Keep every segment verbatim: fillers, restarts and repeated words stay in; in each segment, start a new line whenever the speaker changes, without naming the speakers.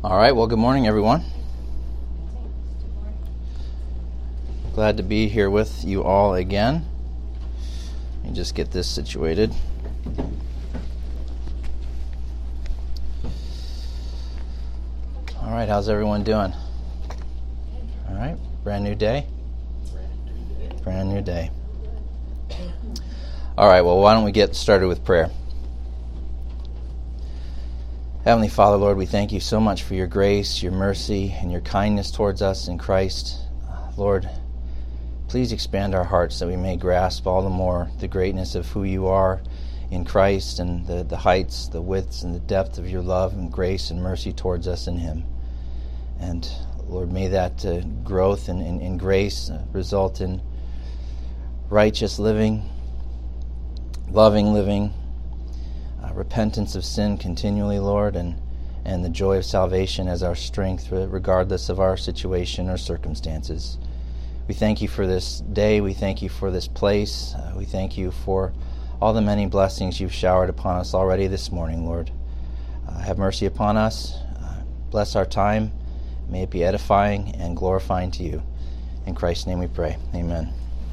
All right, well, good morning, everyone. Glad to be here with you all again. Let me just get this situated. All right, how's everyone doing? All right, brand new day? Brand new day. All right, well, why don't we get started with prayer? Heavenly Father, Lord, we thank you so much for your grace, your mercy, and your kindness towards us in Christ. Uh, Lord, please expand our hearts that we may grasp all the more the greatness of who you are in Christ and the, the heights, the widths, and the depth of your love and grace and mercy towards us in him. And Lord, may that uh, growth in, in, in grace uh, result in righteous living, loving living, Uh, repentance of sin continually, Lord, and, and the joy of salvation as our strength, regardless of our situation or circumstances. We thank you for this day. We thank you for this place. Uh, we thank you for all the many blessings you've showered upon us already this morning, Lord. Uh, have mercy upon us. Uh, bless our time. May it be edifying and glorifying to you. In Christ's name we pray. Amen.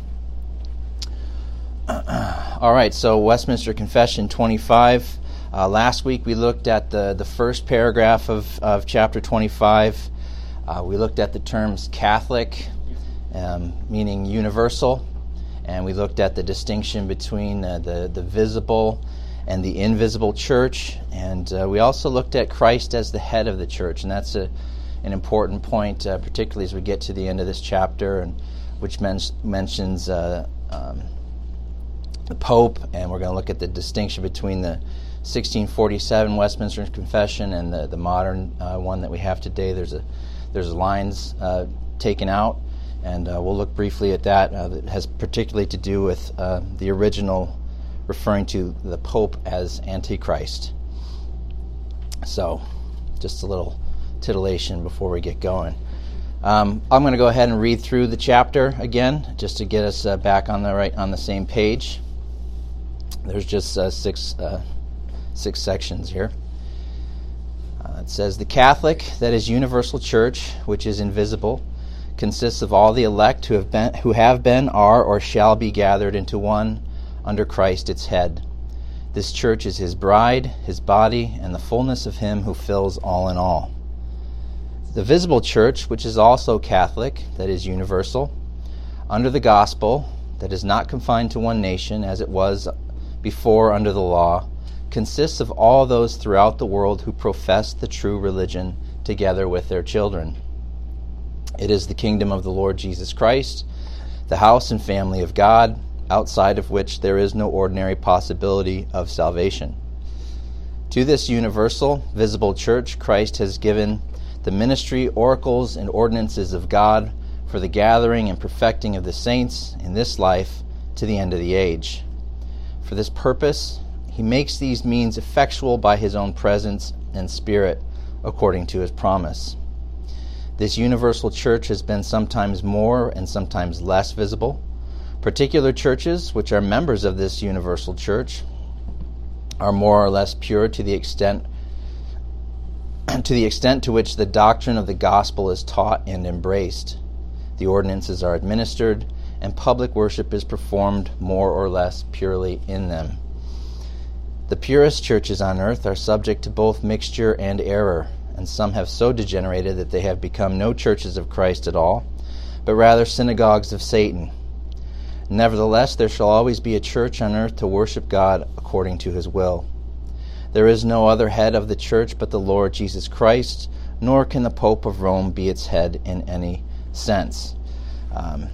All right, so Westminster Confession twenty-five. Uh, last week we looked at the, the first paragraph of, of chapter twenty-five. Uh, we looked at the terms Catholic, um, meaning universal, and we looked at the distinction between uh, the, the visible and the invisible church, and uh, we also looked at Christ as the head of the church, and that's a, an important point, uh, particularly as we get to the end of this chapter, and which men- mentions uh, um, the Pope, and we're going to look at the distinction between the sixteen forty-seven Westminster Confession and the, the modern uh, one that we have today. There's a there's lines uh, taken out, and uh, we'll look briefly at that. Uh, that has particularly to do with uh, the original referring to the Pope as Antichrist. So, just a little titillation before we get going. Um, I'm going to go ahead and read through the chapter again, just to get us uh, back on the right on the same page. There's just uh, six uh, six sections here. Uh, it says, "The Catholic, that is universal church, which is invisible, consists of all the elect who have been, who have been, are, or shall be gathered into one under Christ its head. This church is his bride, his body, and the fullness of him who fills all in all. The visible church, which is also Catholic, that is universal, under the gospel, that is not confined to one nation, as it was before under the law, consists of all those throughout the world who profess the true religion together with their children. It is the kingdom of the Lord Jesus Christ, the house and family of God, outside of which there is no ordinary possibility of salvation. To this universal, visible church, Christ has given the ministry, oracles, and ordinances of God for the gathering and perfecting of the saints in this life to the end of the age. For this purpose, he makes these means effectual by his own presence and spirit, according to his promise. This universal church has been sometimes more and sometimes less visible. Particular churches, which are members of this universal church, are more or less pure to the extent to the extent to which the doctrine of the gospel is taught and embraced. The ordinances are administered, and public worship is performed more or less purely in them. The purest churches on earth are subject to both mixture and error, and some have so degenerated that they have become no churches of Christ at all, but rather synagogues of Satan. Nevertheless, there shall always be a church on earth to worship God according to his will. There is no other head of the church but the Lord Jesus Christ, nor can the Pope of Rome be its head in any sense." Um,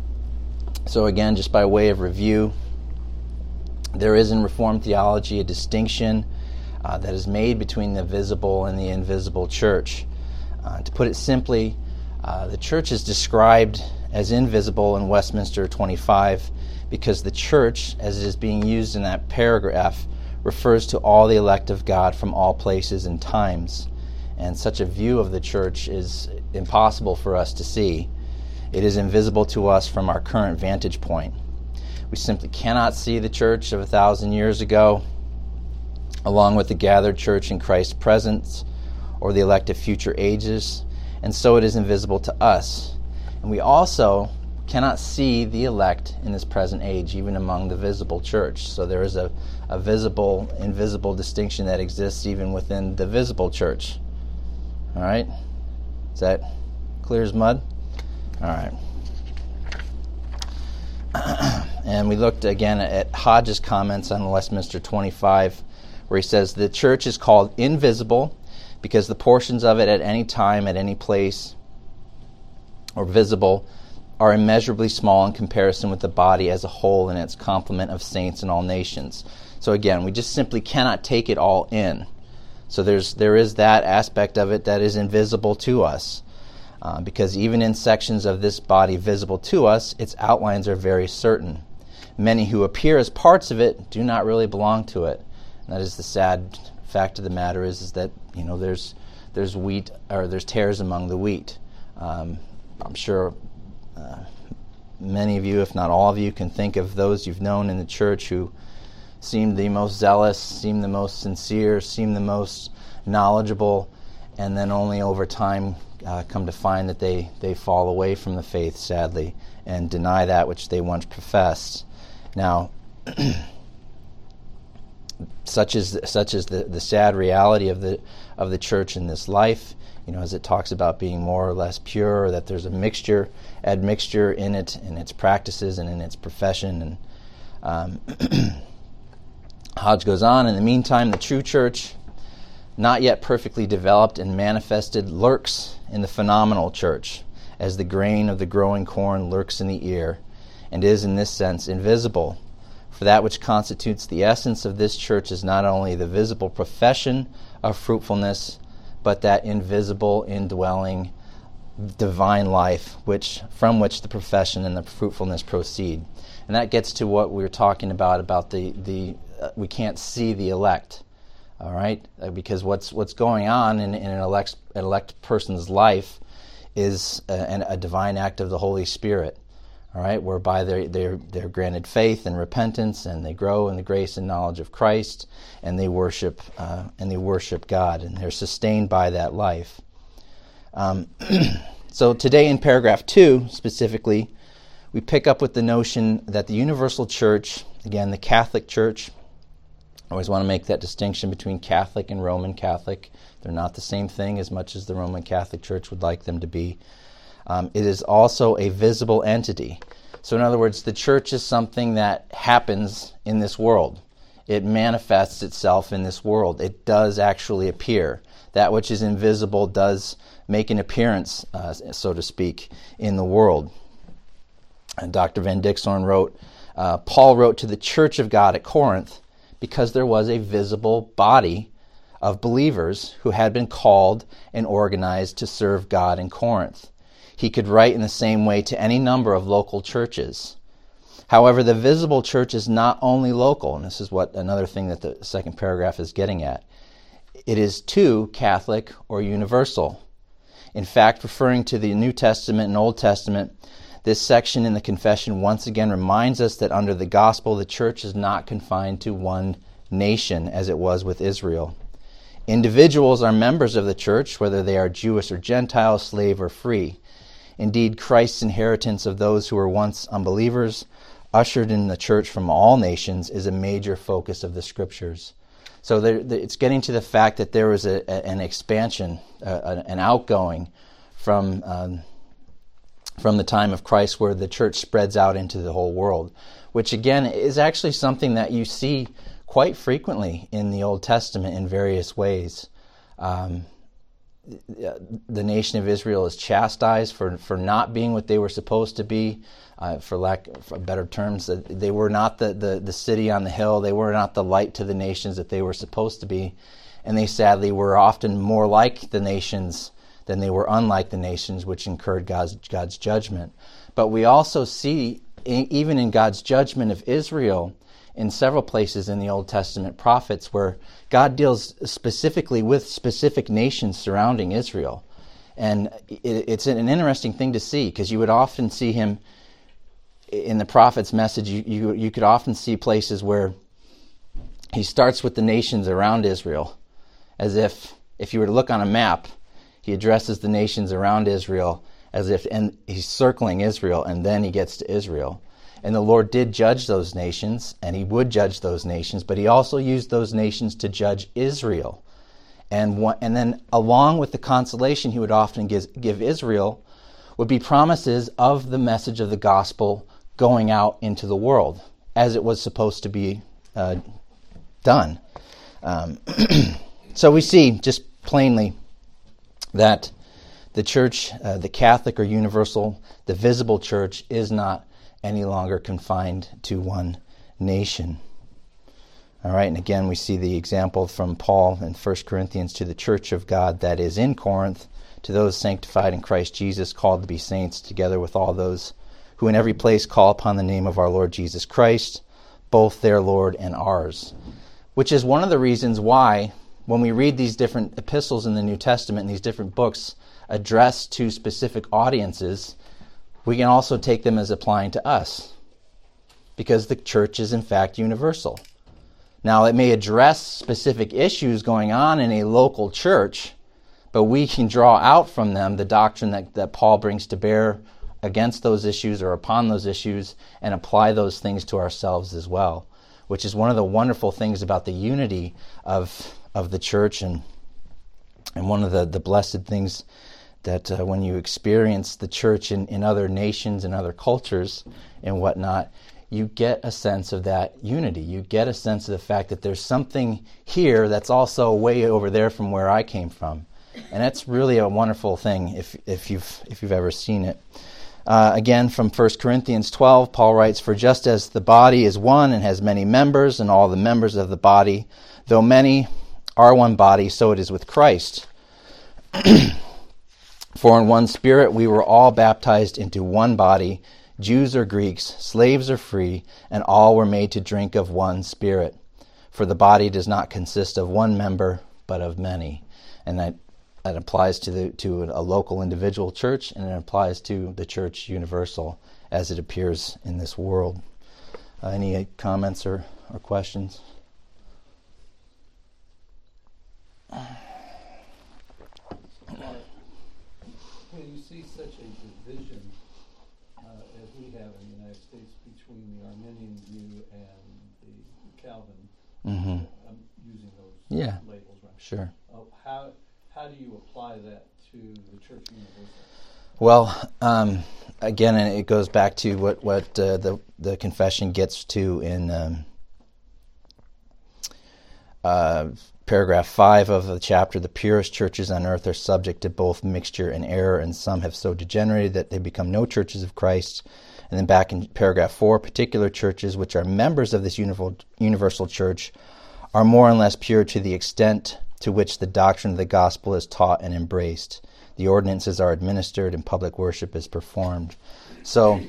so again, just by way of review, there is in Reformed theology a distinction uh, that is made between the visible and the invisible church. Uh, to put it simply, uh, the church is described as invisible in Westminster twenty-five because the church, as it is being used in that paragraph, refers to all the elect of God from all places and times. And such a view of the church is impossible for us to see. It is invisible to us from our current vantage point. We simply cannot see the church of a thousand years ago, along with the gathered church in Christ's presence, or the elect of future ages, and so it is invisible to us. And we also cannot see the elect in this present age, even among the visible church. So there is a, a visible, invisible distinction that exists even within the visible church. All right? Is that clear as mud? All right. And we looked again at Hodge's comments on Westminster twenty-five, where he says the church is called invisible because the portions of it at any time, at any place, or visible, are immeasurably small in comparison with the body as a whole and its complement of saints in all nations. So again, we just simply cannot take it all in. So there's there is that aspect of it that is invisible to us. Uh, because even in sections of this body visible to us, its outlines are very certain. Many who appear as parts of it do not really belong to it. And that is the sad fact of the matter is, is that, you know, there's there's wheat, or there's tares among the wheat. Um, I'm sure uh, many of you, if not all of you, can think of those you've known in the church who seemed the most zealous, seemed the most sincere, seemed the most knowledgeable, and then only over time uh, come to find that they, they fall away from the faith, sadly, and deny that which they once professed. Now, such is such is the, the sad reality of the of the church in this life. You know, as it talks about being more or less pure, or that there's a mixture, admixture in it, in its practices and in its profession. And um, Hodge goes on, in the meantime, the true church, not yet perfectly developed and manifested, lurks in the phenomenal church, as the grain of the growing corn lurks in the ear, and is in this sense invisible. For that which constitutes the essence of this church is not only the visible profession of fruitfulness, but that invisible, indwelling, divine life which from which the profession and the fruitfulness proceed. And that gets to what we were talking about, about the, the uh, we can't see the elect, all right? Uh, because what's what's going on in, in an, elect, an elect person's life is a, an, a divine act of the Holy Spirit, all right, whereby they're, they're, they're granted faith and repentance, and they grow in the grace and knowledge of Christ, and they worship uh, and they worship God, and they're sustained by that life. Um, so today in paragraph two, specifically, we pick up with the notion that the universal church, again, the Catholic Church, I always want to make that distinction between Catholic and Roman Catholic. They're not the same thing as much as the Roman Catholic Church would like them to be. Um, it is also a visible entity. So in other words, the church is something that happens in this world. It manifests itself in this world. It does actually appear. That which is invisible does make an appearance, uh, so to speak, in the world. And Doctor Van Dixhorn wrote, uh, Paul wrote to the church of God at Corinth because there was a visible body of believers who had been called and organized to serve God in Corinth. He could write in the same way to any number of local churches. However, the visible church is not only local, and this is what another thing that the second paragraph is getting at. It is too Catholic or universal. In fact, referring to the New Testament and Old Testament, this section in the confession once again reminds us that under the gospel, the church is not confined to one nation as it was with Israel. Individuals are members of the church, whether they are Jewish or Gentile, slave or free. Indeed, Christ's inheritance of those who were once unbelievers, ushered in the church from all nations, is a major focus of the Scriptures. So there, it's getting to the fact that there was a, a, an expansion, uh, an outgoing from um, from the time of Christ, where the church spreads out into the whole world, which again is actually something that you see quite frequently in the Old Testament in various ways. Um, the nation of Israel is chastised for, for not being what they were supposed to be, uh, for lack of better terms. They were not the, the, the city on the hill. They were not the light to the nations that they were supposed to be. And they sadly were often more like the nations than they were unlike the nations, which incurred God's, God's judgment. But we also see, even in God's judgment of Israel, in several places in the Old Testament prophets, where God deals specifically with specific nations surrounding Israel. And it, it's an interesting thing to see, because you would often see him in the prophet's message. You, you, you could often see places where he starts with the nations around Israel, as if if you were to look on a map, he addresses the nations around Israel as if, and he's circling Israel, and then he gets to Israel. And the Lord did judge those nations, and he would judge those nations, but he also used those nations to judge Israel. And one, and then along with the consolation he would often give, give Israel would be promises of the message of the gospel going out into the world, as it was supposed to be uh, done. Um, so we see just plainly that the church, uh, the Catholic or universal, the visible church, is not any longer confined to one nation. All right, and again, we see the example from Paul in First Corinthians to the church of God that is in Corinth, to those sanctified in Christ Jesus, called to be saints, together with all those who in every place call upon the name of our Lord Jesus Christ, both their Lord and ours. Which is one of the reasons why, when we read these different epistles in the New Testament, and these different books addressed to specific audiences, we can also take them as applying to us, because the church is in fact universal. Now, it may address specific issues going on in a local church, but we can draw out from them the doctrine that, that Paul brings to bear against those issues or upon those issues and apply those things to ourselves as well, which is one of the wonderful things about the unity of of the church, and and one of the, the blessed things that uh, when you experience the church in, in other nations and other cultures and whatnot, you get a sense of that unity. You get a sense of the fact that there's something here that's also way over there from where I came from. And that's really a wonderful thing if if you've if you've ever seen it. Uh, again, from First Corinthians twelve, Paul writes, "For just as the body is one and has many members, and all the members of the body, though many, are one body, so it is with Christ. For in one Spirit we were all baptized into one body, Jews or Greeks, slaves or free, and all were made to drink of one Spirit. For the body does not consist of one member, but of many." And that That applies to the to a local individual church, and it applies to the church universal as it appears in this world. Uh, any comments or, or questions?
When you see such a division uh, as we have in the United States between the Arminian view and the Calvin,
Mm-hmm.
I'm using those
Yeah.
labels, right?
Sure.
Uh, how how do you apply that to the church universal?
Well, um, again, and it goes back to what what uh, the the confession gets to in um, uh, paragraph five of the chapter. The purest churches on earth are subject to both mixture and error, and some have so degenerated that they become no churches of Christ. And then back in paragraph four, particular churches which are members of this universal universal church are more and less pure to the extent to which the doctrine of the gospel is taught and embraced. The ordinances are administered and public worship is performed. So,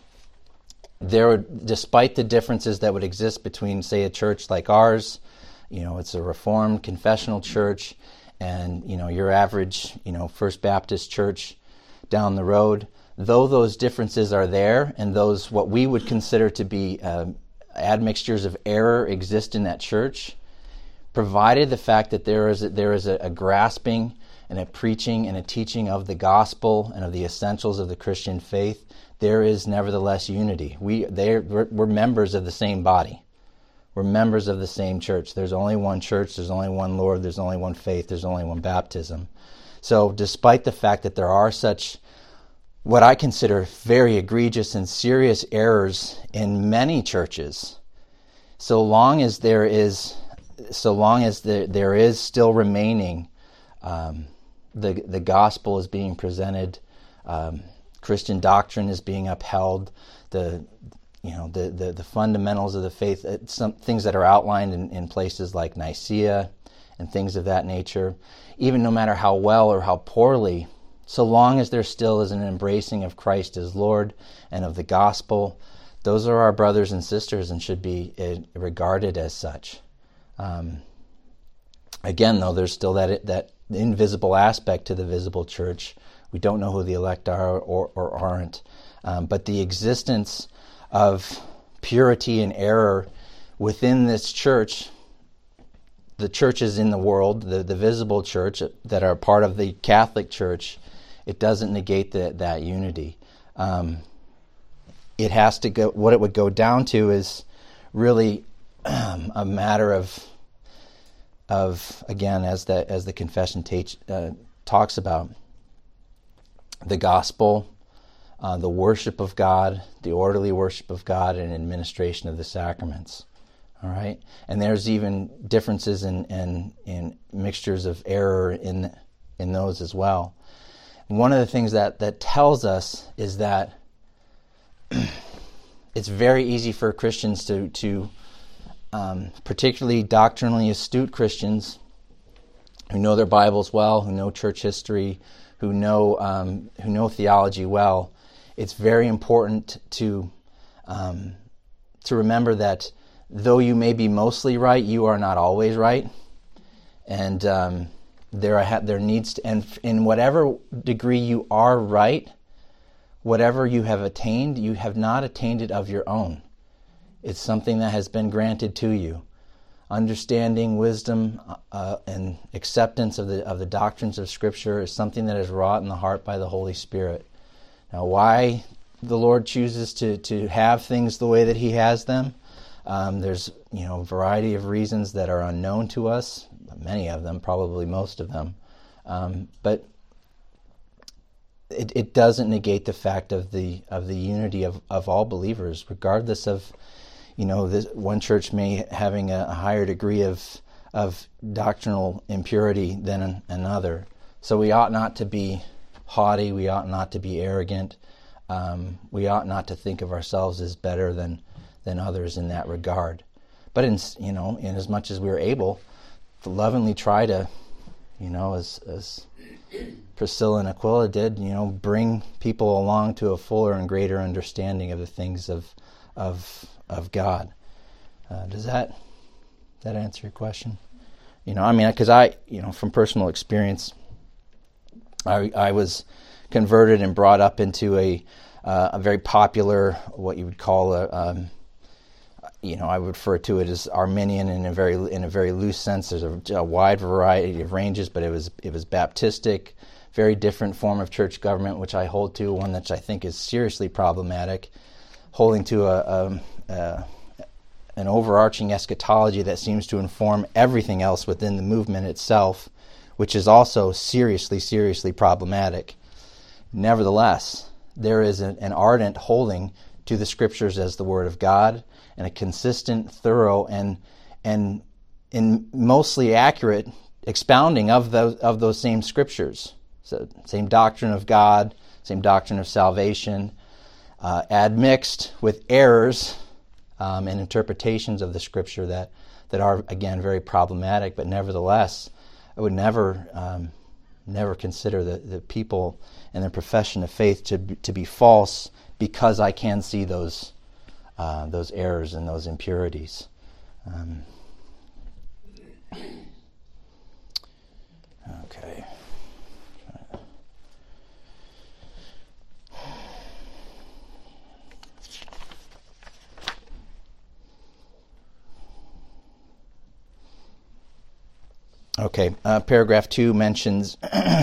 there, despite the differences that would exist between, say, a church like ours, you know, it's a Reformed confessional church, and you know, your average, you know, First Baptist church down the road, though those differences are there, and those what we would consider to be uh, admixtures of error exist in that church, provided the fact that there is a, there is a, a grasping and a preaching and a teaching of the gospel and of the essentials of the Christian faith, there is nevertheless unity. We they we're, we're members of the same body. We're members of the same church. There's only one church. There's only one Lord. There's only one faith. There's only one baptism. So, despite the fact that there are such what I consider very egregious and serious errors in many churches, so long as there is So long as there, there is still remaining, um, the the gospel is being presented, um, Christian doctrine is being upheld, the you know the, the, the fundamentals of the faith, some things that are outlined in, in places like Nicaea and things of that nature, even no matter how well or how poorly, so long as there still is an embracing of Christ as Lord and of the gospel, those are our brothers and sisters and should be uh, regarded as such. Um, again, though, there's still that that invisible aspect to the visible church. We don't know who the elect are or, or aren't. Um, but the existence of purity and error within this church the churches in the world, the, the visible church that are part of the Catholic Church, it doesn't negate the, that unity. Um, it has to go, what it would go down to is really um, a matter of, of again, as the, as the confession ta- uh, talks about, the gospel, uh, the worship of God, the orderly worship of God, and administration of the sacraments. All right, and there's even differences in, in, in mixtures of error in in those as well. One of the things that, that tells us is that it's very easy for Christians to, to um, particularly doctrinally astute Christians who know their Bibles well, who know church history, who know um, who know theology well. It's very important to um, to remember that though you may be mostly right, you are not always right, and um, there are, there needs to, and in whatever degree you are right, whatever you have attained, you have not attained it of your own. It's something that has been granted to you. Understanding, wisdom, uh, and acceptance of the of the doctrines of Scripture is something that is wrought in the heart by the Holy Spirit. Now, why the Lord chooses to, to have things the way that He has them, um, there's you know a variety of reasons that are unknown to us. Many of them, probably most of them, um, but it, it doesn't negate the fact of the of the unity of, of all believers, regardless of. You know, this, one church may having a, a higher degree of of doctrinal impurity than an, another. So we ought not to be haughty. We ought not to be arrogant. Um, we ought not to think of ourselves as better than than others in that regard. But in you know, in as much as we are able, to lovingly try to, you know, as as Priscilla and Aquila did, you know, bring people along to a fuller and greater understanding of the things of of. of God. Uh, does that that answer your question? You know, I mean, because I, you know, from personal experience, I I was converted and brought up into a uh, a very popular, what you would call a, um, you know, I would refer to it as Arminian in a very in a very loose sense. There's a, a wide variety of ranges, but it was it was Baptistic, very different form of church government, which I hold to, one that I think is seriously problematic, holding to a, a Uh, an overarching eschatology that seems to inform everything else within the movement itself, which is also seriously, seriously problematic. Nevertheless, there is an, an ardent holding to the Scriptures as the Word of God, and a consistent, thorough, and and in mostly accurate expounding of those of those same Scriptures. So, same doctrine of God, same doctrine of salvation, uh, admixed with errors. Um, and interpretations of the Scripture that, that are, again, very problematic, but nevertheless, I would never um, never consider the, the people and their profession of faith to be, to be false because I can see those uh, those errors and those impurities. Um, okay. Okay, uh, paragraph two mentions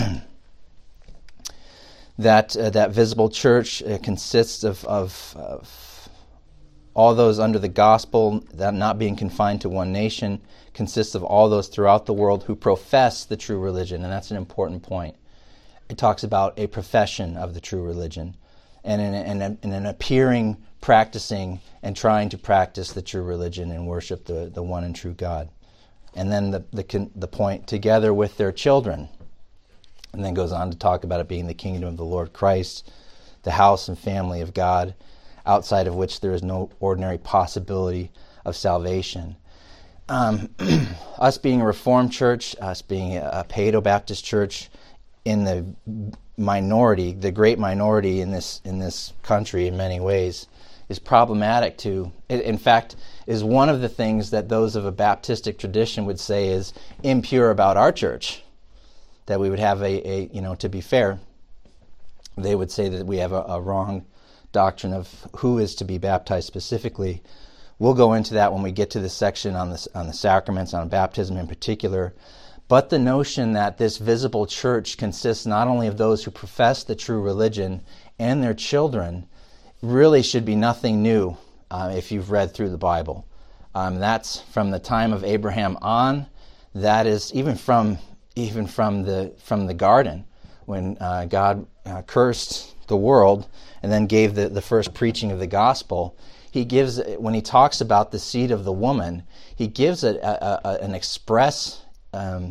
that uh, that visible church uh, consists of, of, of all those under the gospel, that not being confined to one nation, consists of all those throughout the world who profess the true religion, and that's an important point. It talks about a profession of the true religion, and in, in, in, in an appearing, practicing, and trying to practice the true religion and worship the, the one and true God. And then the, the the point, together with their children. And then goes on to talk about it being the kingdom of the Lord Christ, the house and family of God, outside of which there is no ordinary possibility of salvation. Um, us being a Reformed church, us being a Paedo-Baptist church, in the minority, the great minority in this in this country in many ways, is problematic to, in fact, is one of the things that those of a Baptistic tradition would say is impure about our church. That we would have a, a you know, to be fair, they would say that we have a, a wrong doctrine of who is to be baptized specifically. We'll go into that when we get to the section on the, on the sacraments, on baptism in particular. But the notion that this visible church consists not only of those who profess the true religion and their children really should be nothing new uh, if you've read through the Bible. Um, that's from the time of Abraham on. That is even from even from the from the garden when uh, God uh, cursed the world and then gave the, the first preaching of the gospel. He gives, when he talks about the seed of the woman, he gives a, a, a, an express um,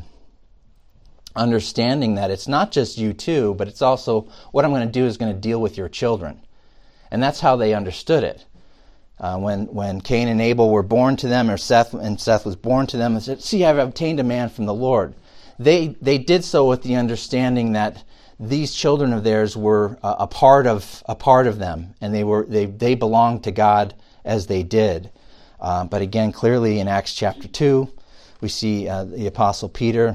understanding that it's not just you two, but it's also what I'm going to do is going to deal with your children. And that's how they understood it. Uh, when when Cain and Abel were born to them, or Seth and Seth was born to them, they said, "See, I've obtained a man from the Lord." They they did so with the understanding that these children of theirs were a, a part of a part of them, and they were they they belonged to God as they did. Uh, but again, clearly in Acts chapter two, we see uh, the Apostle Peter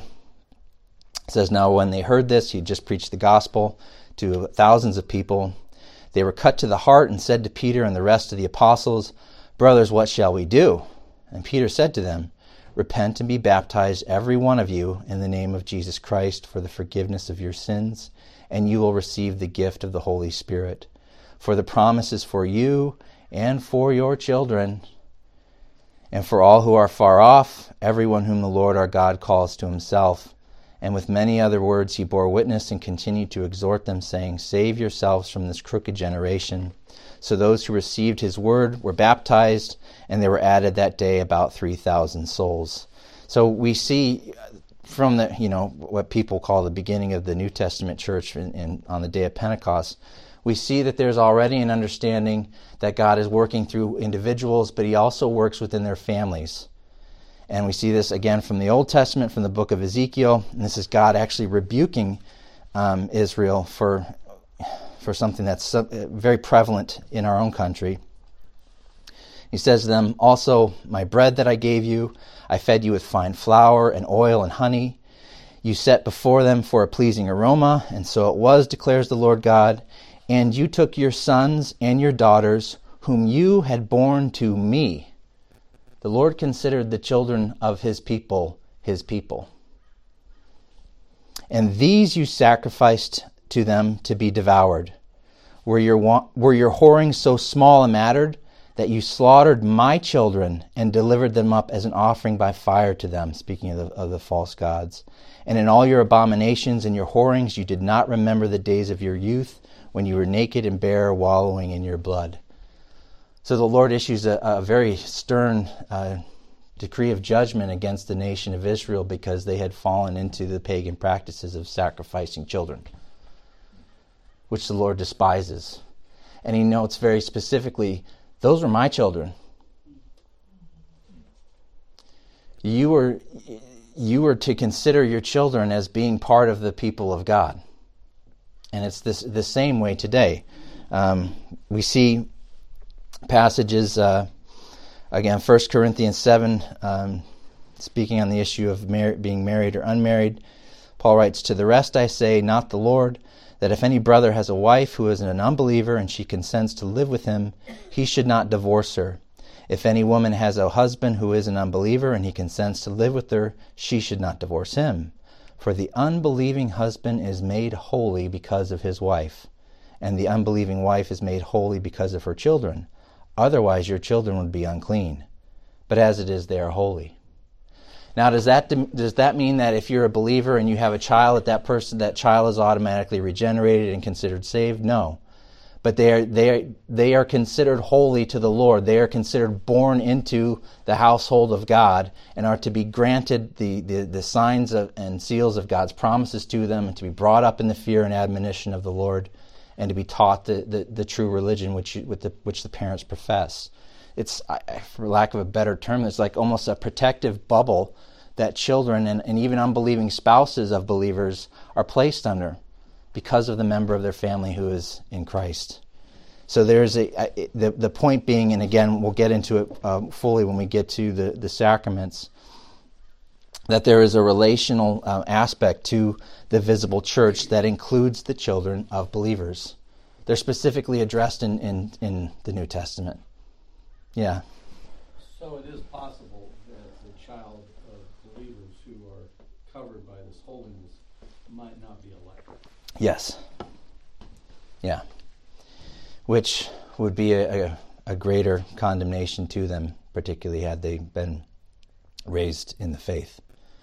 says, "Now when they heard this," he had just preached the gospel to thousands of people, "they were cut to the heart and said to Peter and the rest of the apostles, 'Brothers, what shall we do?' And Peter said to them, 'Repent and be baptized, every one of you, in the name of Jesus Christ for the forgiveness of your sins, and you will receive the gift of the Holy Spirit. For the promise is for you and for your children, and for all who are far off, everyone whom the Lord our God calls to himself.' And with many other words he bore witness and continued to exhort them, saying, 'Save yourselves from this crooked generation.' So those who received his word were baptized, and there were added that day about three thousand souls." So we see from the, you know, what people call the beginning of the New Testament church in, in, on the day of Pentecost, we see that there's already an understanding that God is working through individuals, but he also works within their families. And we see this again from the Old Testament, from the book of Ezekiel. And this is God actually rebuking um, Israel for for something that's so, uh, very prevalent in our own country. He says to them, "Also, my bread that I gave you, I fed you with fine flour and oil and honey. You set before them for a pleasing aroma, and so it was, declares the Lord God. And you took your sons and your daughters, whom you had borne to me." The Lord considered the children of his people his people. "And these you sacrificed to them to be devoured. Were your, were your whoring so small a matter that you slaughtered my children and delivered them up as an offering by fire to them," speaking of the, of the false gods. "And in all your abominations and your whorings you did not remember the days of your youth, when you were naked and bare, wallowing in your blood." So the Lord issues a, a very stern uh, decree of judgment against the nation of Israel because they had fallen into the pagan practices of sacrificing children, which the Lord despises. And he notes very specifically, those were my children. You were, you were to consider your children as being part of the people of God. And it's this the same way today. Um, we see passages, uh, again, First Corinthians seven, um, speaking on the issue of mar- being married or unmarried. Paul writes, "To the rest I say, not the Lord, that if any brother has a wife who is an unbeliever and she consents to live with him, he should not divorce her. If any woman has a husband who is an unbeliever and he consents to live with her, she should not divorce him. For the unbelieving husband is made holy because of his wife, and the unbelieving wife is made holy because of her children. Otherwise your children would be unclean, but as it is, they are holy." Now, does that does that mean that if you're a believer and you have a child, that that person, that child is automatically regenerated and considered saved? No, but they are they are they are considered holy to the Lord. They are considered born into the household of God and are to be granted the the, the signs of, and seals of God's promises to them, and to be brought up in the fear and admonition of the Lord, and to be taught the, the, the true religion which you, with the, which the parents profess. It's, for lack of a better term, it's like almost a protective bubble that children and, and even unbelieving spouses of believers are placed under because of the member of their family who is in Christ. So there's a, a the, the point being, and again, we'll get into it uh, fully when we get to the, the sacraments, that there is a relational uh, aspect to the visible church that includes the children of believers. They're specifically addressed in, in, in the New Testament. Yeah.
So it is possible that the child of believers who are covered by this holiness might not be elect.
Yes. Yeah. Which would be a, a, a greater condemnation to them, particularly had they been raised in the faith.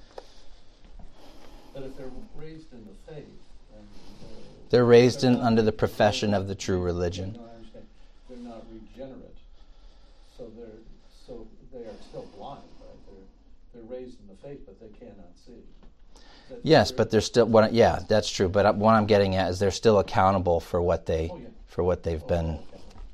But if they're raised in the faith, then uh,
they're raised
they're
in
not,
under the profession of the true religion.
No, I understand. They're not regenerate, so they're so they are still blind, right? They're they're raised in the faith, but they cannot see. That's
Yes,
true.
but they're still. What? Yeah, that's true. But what I'm getting at is they're still accountable for what they
Oh, yeah.
for what they've
Oh,
been.
okay.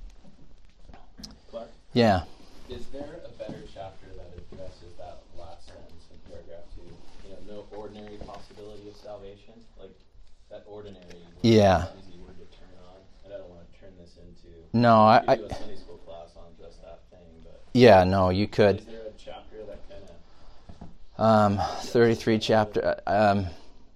Clark,
Yeah.
is there a better chapter that addresses that last sentence in paragraph two? You know, no ordinary possibility of salvation? Like, that ordinary word
Yeah.
is an easy word to turn on. And I don't want to turn this into...
No, I-
we could do
I-
a Sunday school class on just that thing, but...
Yeah. No, you could.
Is there a chapter that kind of...
Um, thirty-three chapter. Um,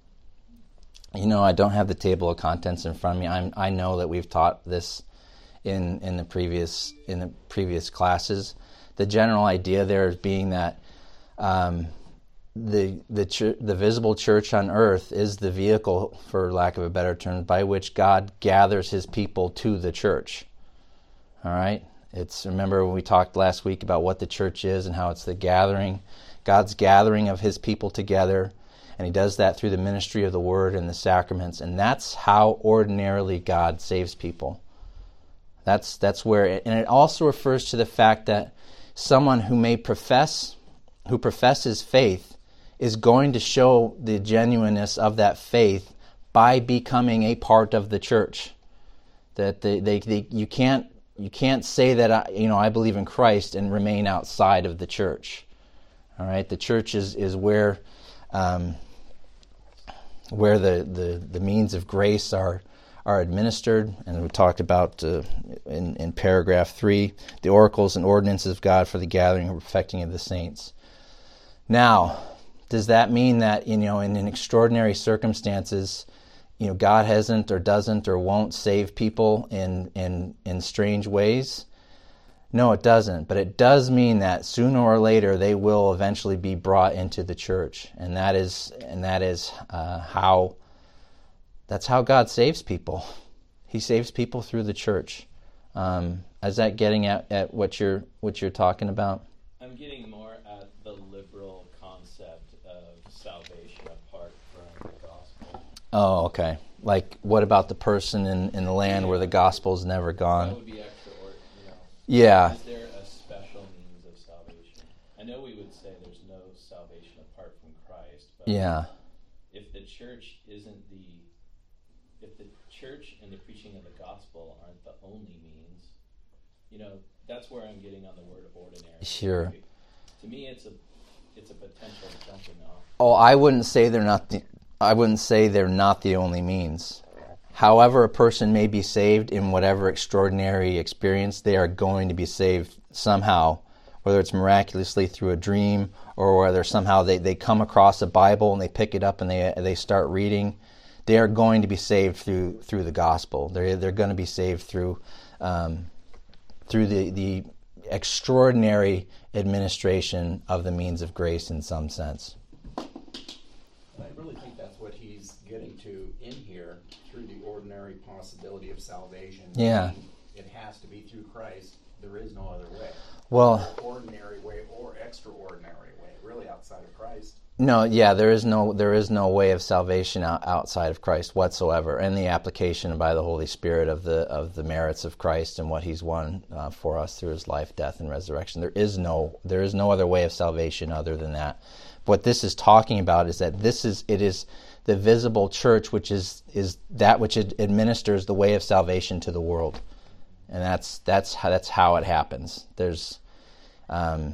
you know, I don't have the table of contents in front of me. I'm, I know that we've taught this in in the previous in the previous classes. The general idea there is being that um, the the ch- the visible church on earth is the vehicle, for lack of a better term, by which God gathers His people to the church. All right. It's remember when we talked last week about what the church is and how it's the gathering. God's gathering of His people together, and He does that through the ministry of the Word and the sacraments, and that's how ordinarily God saves people. That's that's where, it, and it also refers to the fact that someone who may profess, who professes faith, is going to show the genuineness of that faith by becoming a part of the church. That they, they, they you can't you can't say that I, you know I believe in Christ and remain outside of the church. All right, the church is is where um, where the, the, the means of grace are are administered, and we talked about uh, in in paragraph three the oracles and ordinances of God for the gathering and perfecting of the saints. Now, does that mean that you know in, in extraordinary circumstances, you know God hasn't or doesn't or won't save people in in in strange ways? No, it doesn't. But it does mean that sooner or later they will eventually be brought into the church, and that is and that is uh, how. That's how God saves people. He saves people through the church. Um, is that getting at, at what you're what you're talking about?
I'm getting more at the liberal concept of salvation apart from the gospel.
Oh, okay. Like, what about the person in, in the land where the gospel's never
That
gone?
would be extra, or, you know.
Yeah.
Is there a special means of salvation? I know we would say there's no salvation apart from Christ, but
Yeah.
if the church isn't the, if the church and the preaching of the gospel aren't the only means, you know, that's where I'm getting on the word ordinary.
Sure.
To me, it's a, it's a potential jumping off.
Oh, I wouldn't say they're not the, I wouldn't say they're not the only means. However a person may be saved in whatever extraordinary experience, they are going to be saved somehow, whether it's miraculously through a dream or whether somehow they, they come across a Bible and they pick it up and they they start reading. They are going to be saved through through the gospel. They're they're going to be saved through um, through the the extraordinary administration of the means of grace in some sense.
I really think that's what he's getting to in here, through the ordinary possibility of salvation.
Yeah.
It has to be through Christ. There is no other way.
Well,
Ordinary way or extraordinary way, really outside of Christ.
no, yeah, there is no there is no way of salvation out, outside of Christ whatsoever, and the application by the Holy Spirit of the of the merits of Christ and what He's won uh, for us through His life, death, and resurrection. There is no there is no other way of salvation other than that. What this is talking about is that this is it is the visible church, which is is that which ad- administers the way of salvation to the world, and that's that's how that's how it happens. There's um,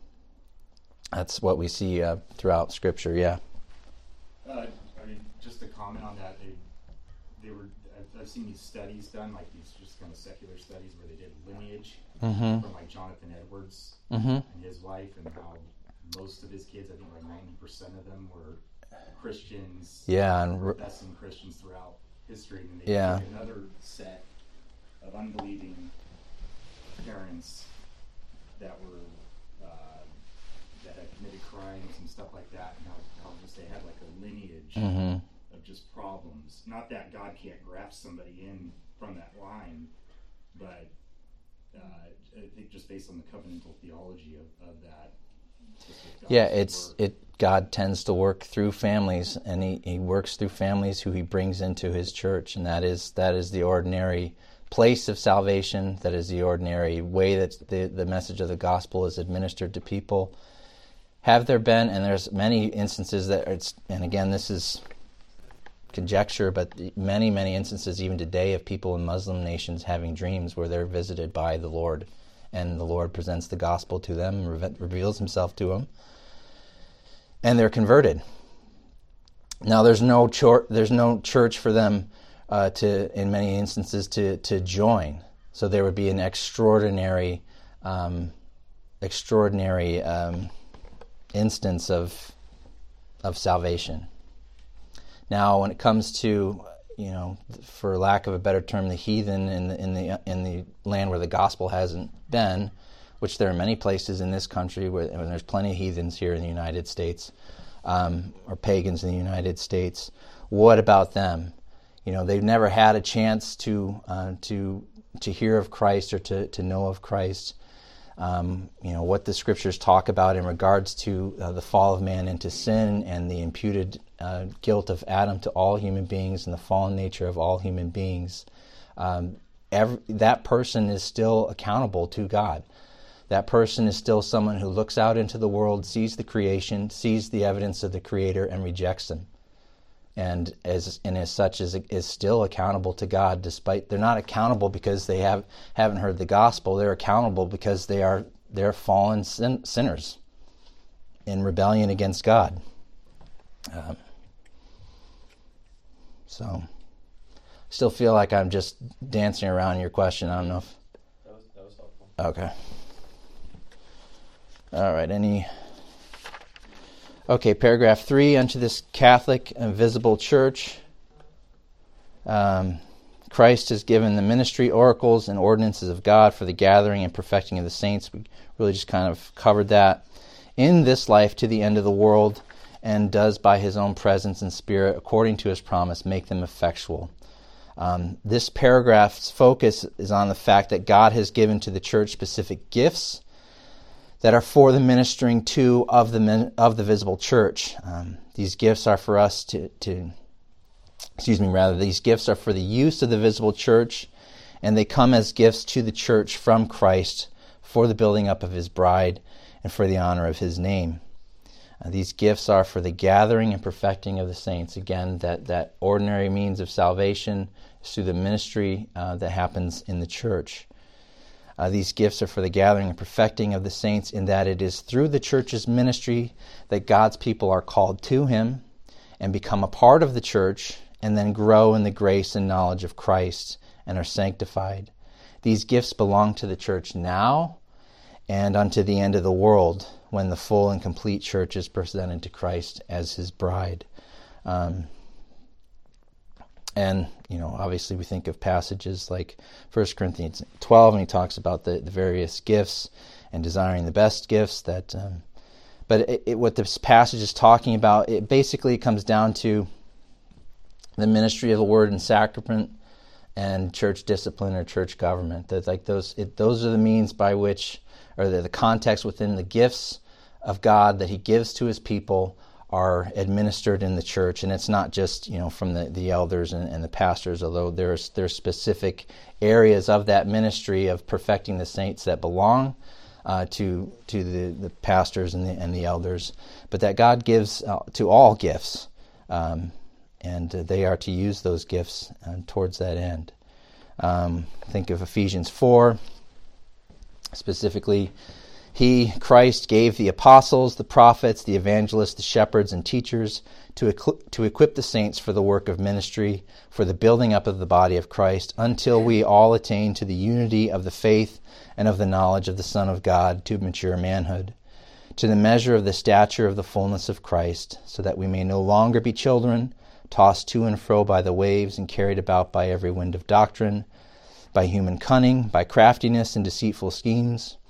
That's what we see uh, throughout Scripture. Yeah.
Uh, I mean, just to comment on that, they they were. I've, I've seen these studies done, like these just kind of secular studies where they did lineage
Mm-hmm.
from like Jonathan Edwards
Mm-hmm.
and his life, and how most of his kids, I think like ninety percent of them were Christians.
Yeah, and r-
professing Christians throughout history, and they
Yeah.
took another set of unbelieving parents that were uh, that had committed crimes and stuff like that, and how, how just they had like a lineage
Mm-hmm.
of just problems. Not that God can't graft somebody in from that line, but uh, I think just based on the covenantal theology of, of that.
Yeah, it's it. God tends to work through families, and he, he works through families who he brings into his church, and that is that is the ordinary place of salvation. That is the ordinary way that the the message of the gospel is administered to people. Have there been, and there's many instances that it's, and again, this is conjecture, but many, many instances even today of people in Muslim nations having dreams where they're visited by the Lord, and the Lord presents the gospel to them, re- reveals himself to them, and they're converted. Now, there's no chor- there's no church for them uh, to, in many instances, to to join. So there would be an extraordinary, um, extraordinary um, instance of of salvation. Now, when it comes to, you know, for lack of a better term, the heathen in the in the in the land where the gospel hasn't been, which there are many places in this country where, where there's plenty of heathens here in the United States, um, or pagans in the United States. What about them? You know, they've never had a chance to uh, to to hear of Christ or to, to know of Christ. Um, you know, what the scriptures talk about in regards to uh, the fall of man into sin and the imputed uh, guilt of Adam to all human beings and the fallen nature of all human beings. Um, every, that person is still accountable to God. That person is still someone who looks out into the world, sees the creation, sees the evidence of the Creator, and rejects him. And as and as such is is still accountable to God, despite they're not accountable because they have haven't heard the gospel. They're accountable because they are they're fallen sin, sinners in rebellion against God. Um, so, still feel like I'm just dancing around your question. I don't know if
That was, that was helpful.
okay. All right. Any. Okay, paragraph three, unto this Catholic and visible church, um, Christ has given the ministry, oracles, and ordinances of God for the gathering and perfecting of the saints. We really just kind of covered that. In this life to the end of the world, and does by his own presence and spirit, according to his promise, make them effectual. Um, this paragraph's focus is on the fact that God has given to the church specific gifts that are for the ministering to of the of the visible church. Um, these gifts are for us to, to, excuse me, rather, these gifts are for the use of the visible church, and they come as gifts to the church from Christ for the building up of his bride and for the honor of his name. Uh, these gifts are for the gathering and perfecting of the saints. Again, that, that ordinary means of salvation is through the ministry uh, that happens in the church. Uh, these gifts are for the gathering and perfecting of the saints, in that it is through the church's ministry that God's people are called to him and become a part of the church, and then grow in the grace and knowledge of Christ and are sanctified. These gifts belong to the church now and unto the end of the world, when the full and complete church is presented to Christ as his bride. Um, And, you know, obviously we think of passages like First Corinthians twelve, and he talks about the, the various gifts and desiring the best gifts. That, um, But it, it, what this passage is talking about, it basically comes down to the ministry of the word and sacrament and church discipline or church government. That like those it, those are the means by which, or the, the context within the gifts of God that he gives to his people are administered in the church. And it's not just, you know, from the, the elders and, and the pastors, although there's there's specific areas of that ministry of perfecting the saints that belong uh, to to the, the pastors and the and the elders, but that God gives uh, to all gifts, um, and uh, they are to use those gifts uh, towards that end. Um, think of Ephesians four, specifically. He, Christ, gave the apostles, the prophets, the evangelists, the shepherds, and teachers to equi- to equip the saints for the work of ministry, for the building up of the body of Christ, until we all attain to the unity of the faith and of the knowledge of the Son of God, to mature manhood, to the measure of the stature of the fullness of Christ, so that we may no longer be children, tossed to and fro by the waves and carried about by every wind of doctrine, by human cunning, by craftiness and deceitful schemes,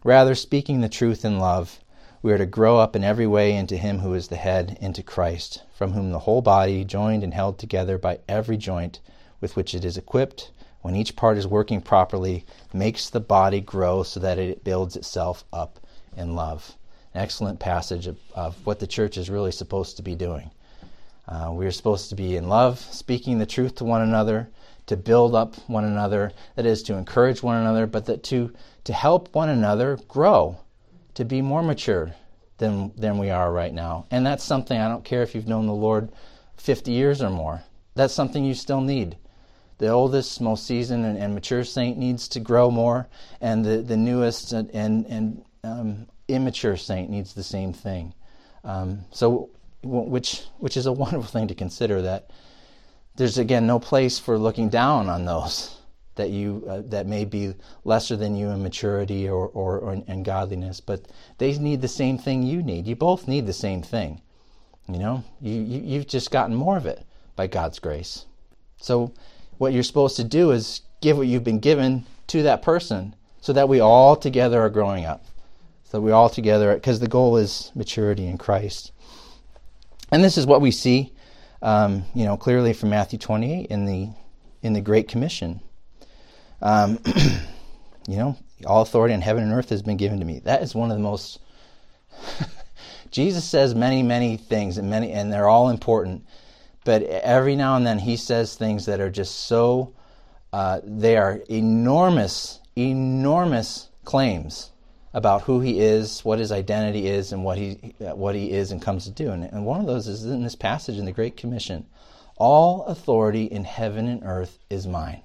Rather, speaking the truth in love, we are to grow up in every way into him who is the head, into Christ, from whom the whole body, joined and held together by every joint with which it is equipped, when each part is working properly, makes the body grow so that it builds itself up in love. An excellent passage of, of what the church is really supposed to be doing. Uh, we are supposed to be in love, speaking the truth to one another, to build up one another, that is, to encourage one another, but that to, to help one another grow, to be more mature than than we are right now. And that's something, I don't care if you've known the Lord fifty years or more, that's something you still need. The oldest, most seasoned and, and mature saint needs to grow more, and the, the newest and, and, and um, immature saint needs the same thing. Um, so, which which is a wonderful thing to consider, that there's, again, no place for looking down on those that you uh, that may be lesser than you in maturity or, or, or in, in godliness, but they need the same thing you need. You both need the same thing. You know, you, you you've just gotten more of it by God's grace. So what you're supposed to do is give what you've been given to that person, so that we all together are growing up. So we all together, because the goal is maturity in Christ. And this is what we see, um, you know, clearly from Matthew twenty-eight in the in the Great Commission. Um, you know, all authority in heaven and earth has been given to me. That is one of the most. Jesus says many, many things, and many, and they're all important. But every now and then he says things that are just so. Uh, they are enormous, enormous claims about who he is, what his identity is, and what he what he is and comes to do. And, and one of those is in this passage in the Great Commission. All authority in heaven and earth is mine.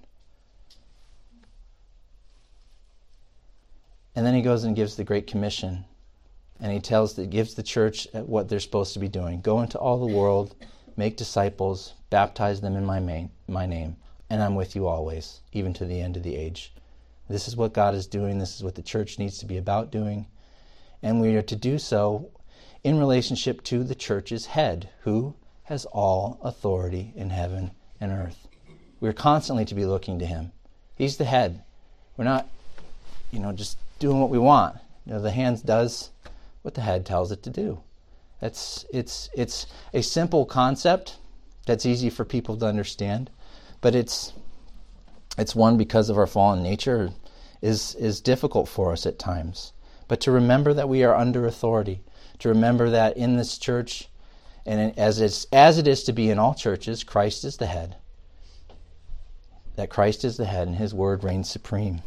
And then he goes and gives the Great Commission, and he tells the, gives the church what they're supposed to be doing. Go into all the world, make disciples, baptize them in my, main, my name, and I'm with you always, even to the end of the age. This is what God is doing. This is what the church needs to be about doing. And we are to do so in relationship to the church's head, who has all authority in heaven and earth. We're constantly to be looking to him. He's the head. We're not, you know, just doing what we want. You know, the hand does what the head tells it to do. That's it's it's a simple concept that's easy for people to understand, but it's it's one, because of our fallen nature, is is difficult for us at times. But to remember that we are under authority, to remember that in this church, and as it's as it is to be in all churches, Christ is the head. That Christ is the head, and his word reigns supreme.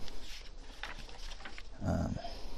Um,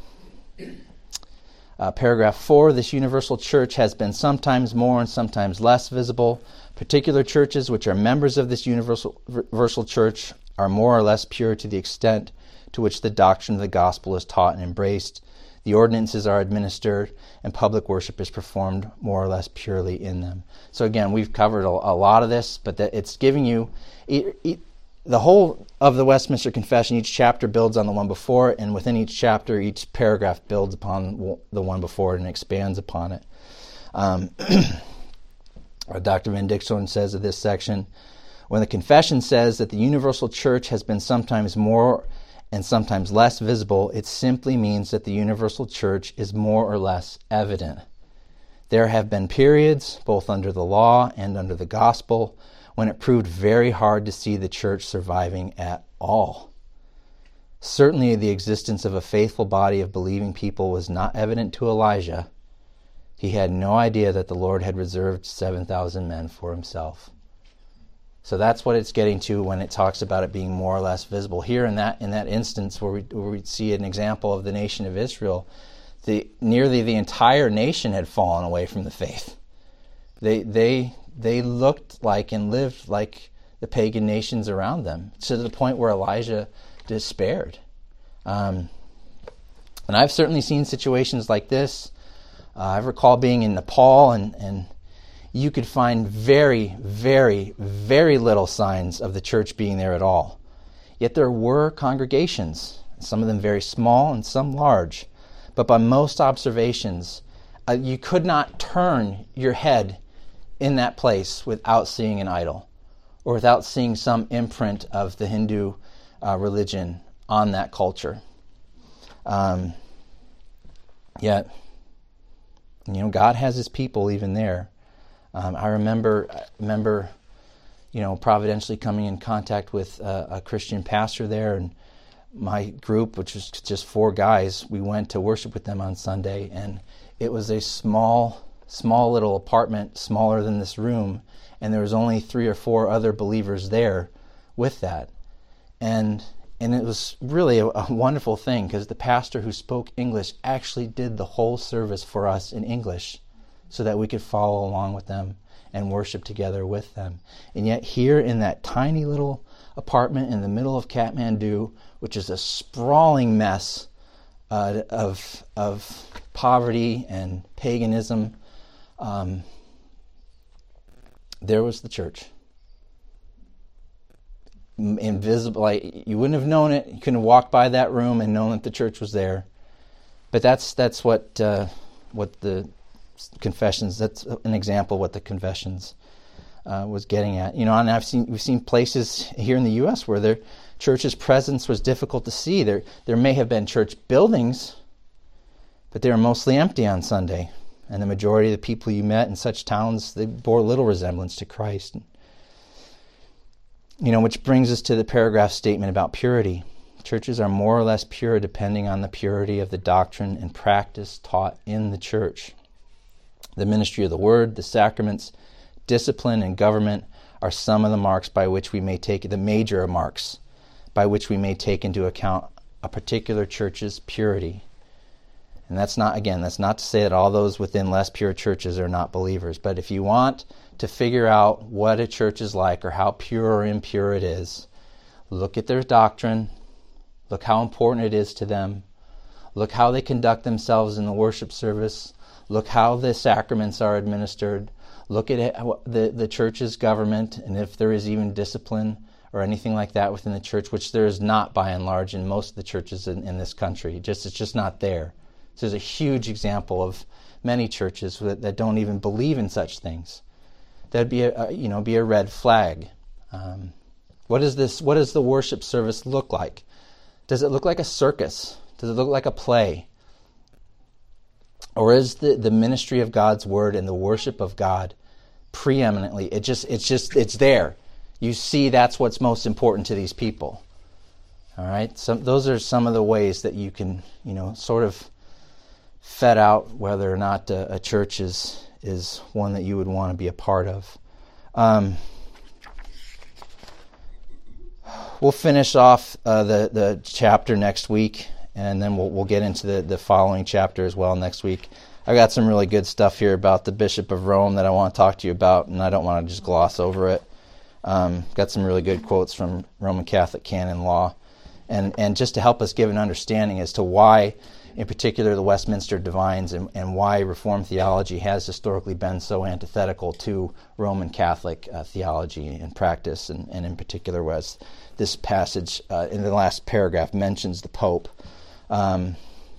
uh, paragraph four, this universal church has been sometimes more and sometimes less visible. Particular churches which are members of this universal, universal church are more or less pure to the extent to which the doctrine of the gospel is taught and embraced. The ordinances are administered, and public worship is performed more or less purely in them. So again, we've covered a, a lot of this, but that it's giving you... It, it, The whole of the Westminster Confession, each chapter builds on the one before it, and within each chapter, each paragraph builds upon the one before it and expands upon it. Um, Doctor Van Dixhoorn says of this section, when the Confession says that the universal church has been sometimes more and sometimes less visible, it simply means that the universal church is more or less evident. There have been periods, both under the law and under the gospel, when it proved very hard to see the church surviving at all. Certainly the existence of a faithful body of believing people was not evident to Elijah. He had no idea that the Lord had reserved seven thousand men for himself. So that's what it's getting to when it talks about it being more or less visible. Here in that in that instance where we, where we see an example of the nation of Israel, the nearly the entire nation had fallen away from the faith. They they They looked like and lived like the pagan nations around them, to the point where Elijah despaired. Um, and I've certainly seen situations like this. Uh, I recall being in Nepal, and, and you could find very, very, very little signs of the church being there at all. Yet there were congregations, some of them very small and some large. But by most observations, uh, you could not turn your head in that place without seeing an idol, or without seeing some imprint of the Hindu uh, religion on that culture. Um, yet, you know, God has his people even there. Um, I remember, I remember, you know, providentially coming in contact with uh, a Christian pastor there, and my group, which was just four guys, we went to worship with them on Sunday, and it was a small, small little apartment, smaller than this room, and there was only three or four other believers there with that. And and it was really a, a wonderful thing, because the pastor who spoke English actually did the whole service for us in English so that we could follow along with them and worship together with them. And yet here in that tiny little apartment in the middle of Kathmandu, which is a sprawling mess uh, of of poverty and paganism, um, there was the church. Invisible, like you wouldn't have known it. You couldn't have walked by that room and known that the church was there. But that's that's what uh, what the confessions. That's an example of what the confessions uh, was getting at. You know, and I've seen we've seen places here in the U S where their church's presence was difficult to see. There there may have been church buildings, but they were mostly empty on Sunday, and the majority of the people you met in such towns, they bore little resemblance to Christ. You know, which brings us to the paragraph statement about purity. Churches are more or less pure depending on the purity of the doctrine and practice taught in the church. The ministry of the word, the sacraments, discipline, and government are some of the marks by which we may take, the major marks, by which we may take into account a particular church's purity. And that's not, again, that's not to say that all those within less pure churches are not believers. But if you want to figure out what a church is like or how pure or impure it is, look at their doctrine, look how important it is to them, look how they conduct themselves in the worship service, look how the sacraments are administered, look at it, the, the church's government, and if there is even discipline or anything like that within the church, which there is not by and large in most of the churches in, in this country. Just It's just not there. So there's a huge example of many churches that, that don't even believe in such things. That'd be a, a you know be a red flag. Um, what is this? What does the worship service look like? Does it look like a circus? Does it look like a play? Or is the, the ministry of God's word and the worship of God preeminently? It just it's just it's there. You see, that's what's most important to these people. All right. So those are some of the ways that you can you know sort of fed out whether or not a, a church is is one that you would want to be a part of. Um, we'll finish off uh, the the chapter next week, and then we'll we'll get into the, the following chapter as well next week. I got some really good stuff here about the Bishop of Rome that I want to talk to you about, and I don't want to just gloss over it. Um, got some really good quotes from Roman Catholic canon law, and and just to help us give an understanding as to why, in particular, the Westminster Divines, and, and why Reformed theology has historically been so antithetical to Roman Catholic uh, theology and practice, and, and in particular, was this passage uh, in the last paragraph mentions the Pope. Because um,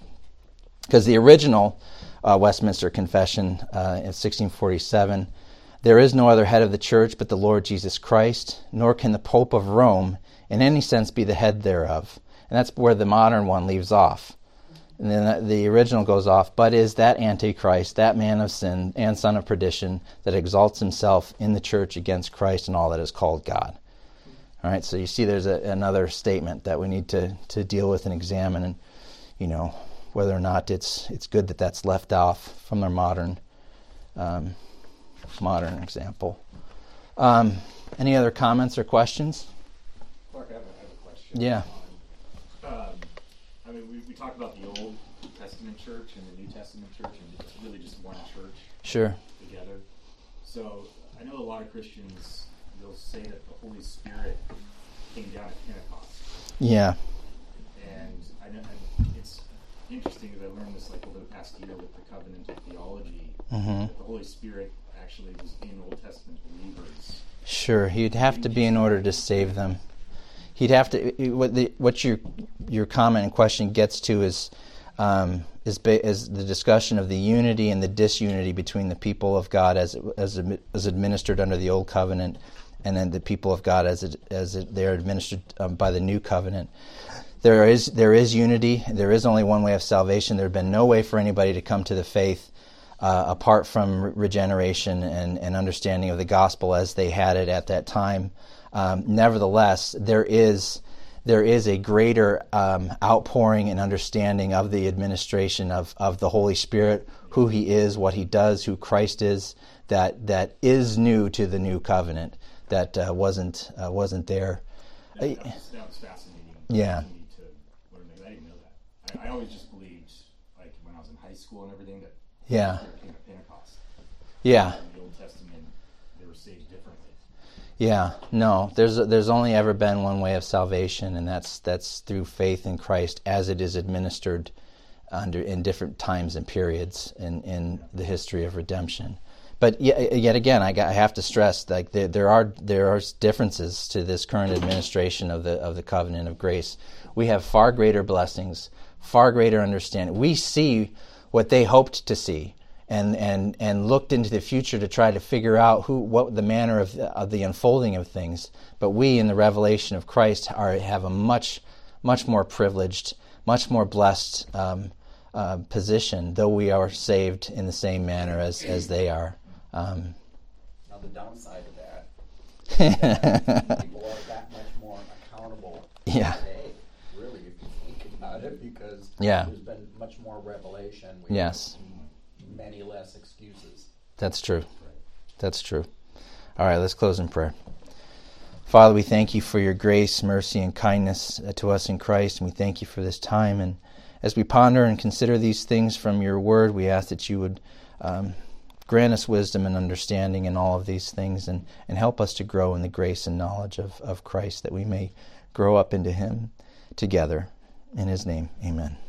the original uh, Westminster Confession uh, in sixteen forty-seven, there is no other head of the Church but the Lord Jesus Christ, nor can the Pope of Rome in any sense be the head thereof. And that's where the modern one leaves off. And then the original goes off, but is that Antichrist, that man of sin and son of perdition, that exalts himself in the church against Christ and all that is called God. All right, so you see there's a, another statement that we need to, to deal with and examine, and you know whether or not it's it's good that that's left off from their modern um, modern example. Um, any other comments or questions?
Clark, I have a, I have a question.
Yeah.
Um, I mean, we, we talk about the Old Testament church and the New Testament church, and it's really just one church
Sure.
together. So I know a lot of Christians, they'll say that the Holy Spirit came down at Pentecost.
Yeah.
And I know and it's interesting because I learned this like over the past year with the covenantal theology,
Mm-hmm.
that the Holy Spirit actually was in Old Testament believers.
Sure, he'd have to be in order to save them. He'd have to. What the what your your comment and question gets to is um, is ba- is the discussion of the unity and the disunity between the people of God as as as administered under the Old Covenant, and then the people of God as it, as it, they're administered um, by the New Covenant. there is there is unity. There is only one way of salvation. There had been no way for anybody to come to the faith uh, apart from re- regeneration and, and understanding of the gospel as they had it at that time. Um, nevertheless, there is there is a greater um, outpouring and understanding of the administration of, of the Holy Spirit, who He is, what He does, who Christ is, that that is new to the new covenant, that uh, wasn't uh, wasn't there.
That, that, was, that was fascinating.
Yeah.
To me to learn that. I didn't know that. I, I always just believed, like when I was in high school and everything, that
Yeah.
Spirit came at Pentecost.
Yeah.
In the Old Testament, they were saved differently.
Yeah, no. There's there's only ever been one way of salvation, and that's that's through faith in Christ as it is administered under in different times and periods in, in the history of redemption. But yet, yet again, I, got, I have to stress like there, there are there are differences to this current administration of the of the covenant of grace. We have far greater blessings, far greater understanding. We see what they hoped to see, and and and looked into the future to try to figure out who what the manner of the, of the unfolding of things. But we, in the revelation of Christ, are have a much much more privileged, much more blessed um, uh, position, though we are saved in the same manner as as they are. Um,
now the downside of that, people are that much more accountable
Yeah.
today, really, if you think about it, because
Yeah.
there's been much more revelation. We
Yes.
have many less excuses.
That's true. That's true. All right, let's close in prayer. Father, we thank you for your grace, mercy, and kindness to us in Christ, and we thank you for this time. And as we ponder and consider these things from your word, we ask that you would um, grant us wisdom and understanding in all of these things, and, and help us to grow in the grace and knowledge of, of Christ, that we may grow up into him together. In his name, amen.